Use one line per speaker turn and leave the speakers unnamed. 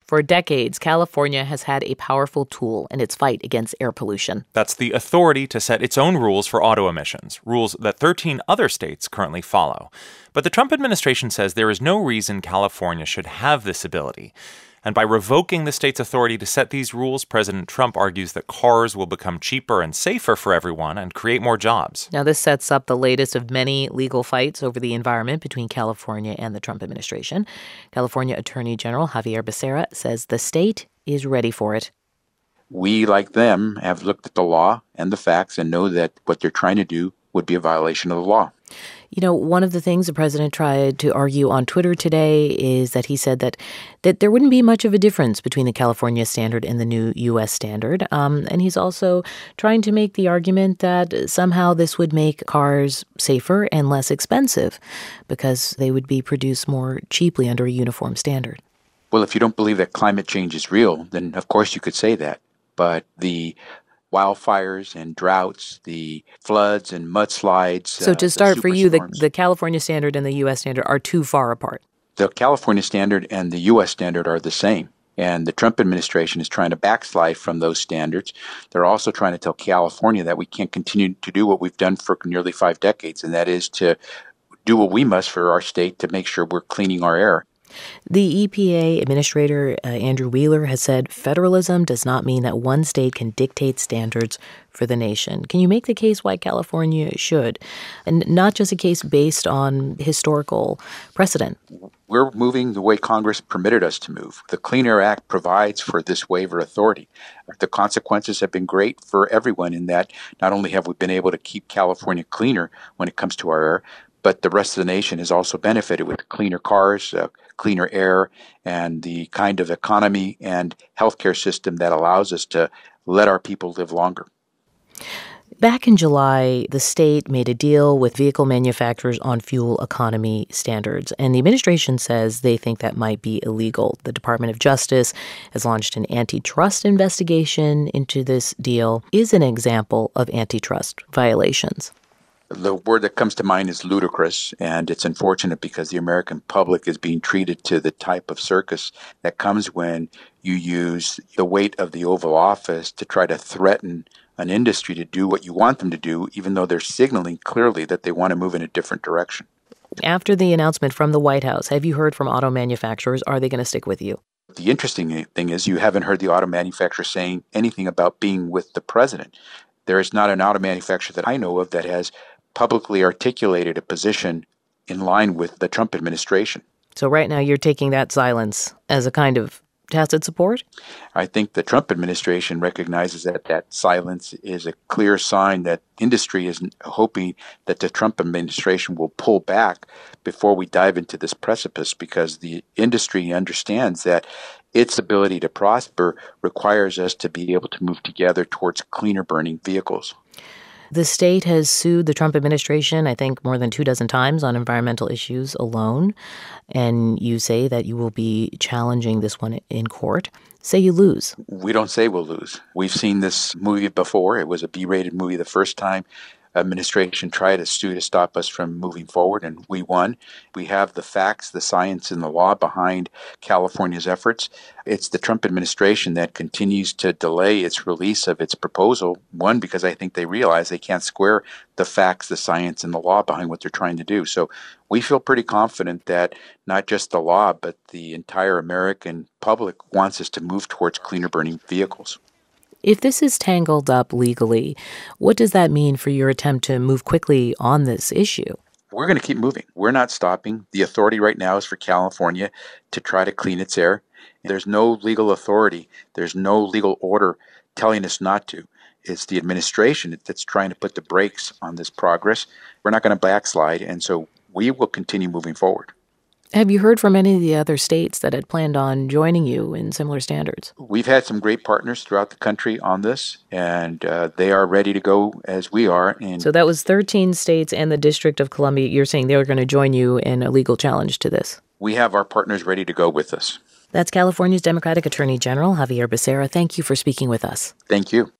For decades, California has had a powerful tool in its fight against air pollution.
That's the authority to set its own rules for auto emissions, rules that 13 other states currently follow. But the Trump administration says there is no reason California should have this ability. And by revoking the state's authority to set these rules, President Trump argues that cars will become cheaper and safer for everyone and create more jobs.
Now, this sets up the latest of many legal fights over the environment between California and the Trump administration. California Attorney General Xavier Becerra says the state is ready for it.
We, like them, have looked at the law and the facts and know that what they're trying to do would be a violation of the law.
You know, one of the things the president tried to argue on Twitter today is that he said that there wouldn't be much of a difference between the California standard and the new U.S. standard. And he's also trying to make the argument that somehow this would make cars safer and less expensive because they would be produced more cheaply under a uniform standard.
Well, if you don't believe that climate change is real, then of course you could say that. But the wildfires and droughts, the floods and mudslides.
So to start for you, the California standard and the U.S. standard are too far apart.
The California standard and the U.S. standard are the same. And the Trump administration is trying to backslide from those standards. They're also trying to tell California that we can't continue to do what we've done for nearly 5 decades, and that is to do what we must for our state to make sure we're cleaning our air.
The EPA Administrator Andrew Wheeler has said federalism does not mean that one state can dictate standards for the nation. Can you make the case why California should, and not just a case based on historical precedent?
We're moving the way Congress permitted us to move. The Clean Air Act provides for this waiver authority. The consequences have been great for everyone in that not only have we been able to keep California cleaner when it comes to our air, but the rest of the nation has also benefited with cleaner cars, cleaner air, and the kind of economy and healthcare system that allows us to let our people live longer.
Back in July, the state made a deal with vehicle manufacturers on fuel economy standards, and the administration says they think that might be illegal. The Department of Justice has launched an antitrust investigation into this deal. Is an example of antitrust violations.
The word that comes to mind is ludicrous, and it's unfortunate because the American public is being treated to the type of circus that comes when you use the weight of the Oval Office to try to threaten an industry to do what you want them to do, even though they're signaling clearly that they want to move in a different direction.
After the announcement from the White House, have you heard from auto manufacturers? Are they going to stick with you?
The interesting thing is you haven't heard the auto manufacturer saying anything about being with the president. There is not an auto manufacturer that I know of that has publicly articulated a position in line with the Trump administration.
So right now you're taking that silence as a kind of tacit support?
I think the Trump administration recognizes that that silence is a clear sign that industry is hoping that the Trump administration will pull back before we dive into this precipice, because the industry understands that its ability to prosper requires us to be able to move together towards cleaner burning vehicles.
The state has sued the Trump administration, I think, more than 24 times on environmental issues alone. And you say that you will be challenging this one in court. Say you lose.
We don't say we'll lose. We've seen this movie before. It was a B-rated movie the first time administration tried to sue to stop us from moving forward, and we won. We have the facts, the science, and the law behind California's efforts. It's the Trump administration that continues to delay its release of its proposal, one, because I think they realize they can't square the facts, the science, and the law behind what they're trying to do. So we feel pretty confident that not just the law, but the entire American public wants us to move towards cleaner burning vehicles.
If this is tangled up legally, what does that mean for your attempt to move quickly on this issue?
We're going to keep moving. We're not stopping. The authority right now is for California to try to clean its air. There's no legal authority. There's no legal order telling us not to. It's the administration that's trying to put the brakes on this progress. We're not going to backslide, and so we will continue moving forward.
Have you heard from any of the other states that had planned on joining you in similar standards?
We've had some great partners throughout the country on this, and they are ready to go as we are. And
so that was 13 states and the District of Columbia. You're saying they were going to join you in a legal challenge to this?
We have our partners ready to go with us.
That's California's Democratic Attorney General Xavier Becerra. Thank you for speaking with us.
Thank you.